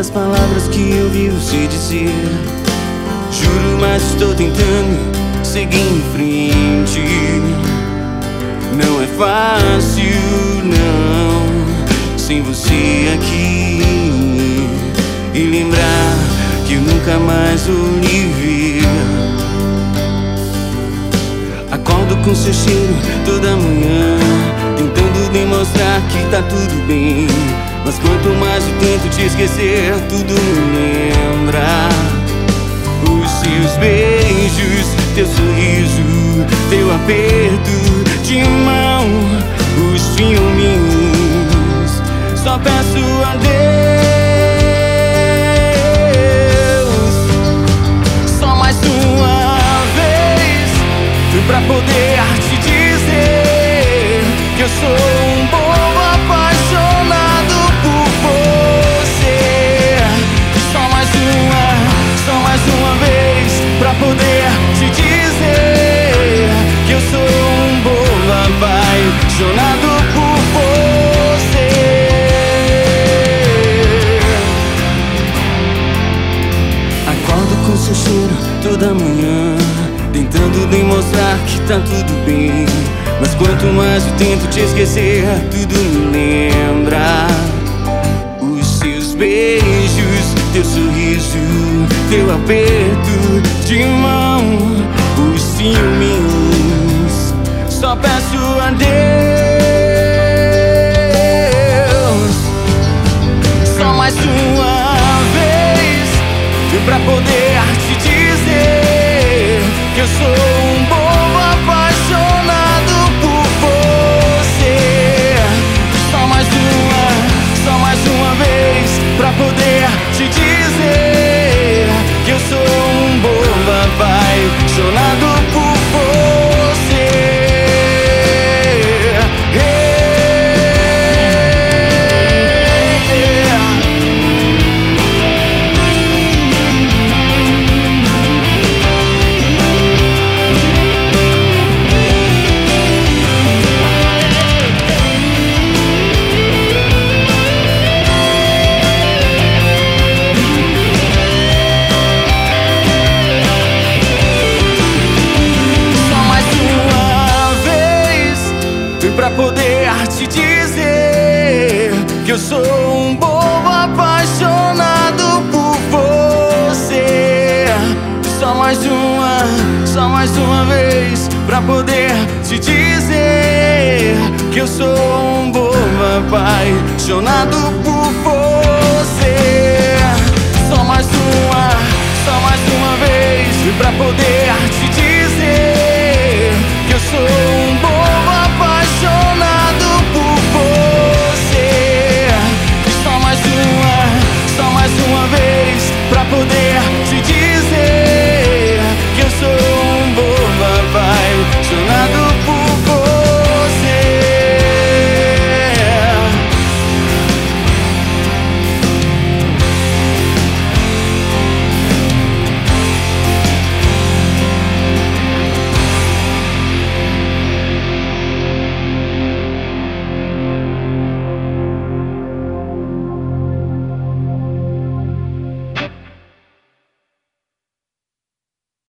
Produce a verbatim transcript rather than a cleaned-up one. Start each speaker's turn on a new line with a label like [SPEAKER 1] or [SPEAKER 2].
[SPEAKER 1] das palavras que eu vi você dizer. Juro, mas estou tentando seguir em frente. Não é fácil, não, sem você aqui. E lembrar que eu nunca mais vou lhe ver. Acordo com seu cheiro toda manhã, tentando demonstrar que tá tudo bem. Mas quanto mais eu tento te esquecer, tudo me lembra. Os seus beijos, teu sorriso, teu aperto de mão, os filminhos. Só peço a Deus, só mais uma vez, pra poder te dizer que eu sou um bobo apaixonado por você. Só mais uma, só mais uma vez, pra poder te dizer que eu sou um bobo apaixonado por você. Acordo com seu cheiro toda manhã, tentando demonstrar que tá tudo bem. Mas quanto mais eu tento te esquecer, tudo me lembra. Os seus beijos, teu sorriso, teu aperto de mão, os ciúmes. Só peço a Deus, só mais uma vez, pra poder te dizer que eu sou um bobo apaixonado por você. Só mais uma, só mais uma vez, pra poder te dizer que eu sou um bobo apaixonado por você. Pra poder te dizer que eu sou um bobo apaixonado por você. Só mais uma, só mais uma vez, pra poder te dizer que eu sou um bobo apaixonado por você. Só mais uma, só mais uma vez, pra poder te dizer que eu sou um bobo apaixonado por você. Só mais uma, só mais uma vez, pra poder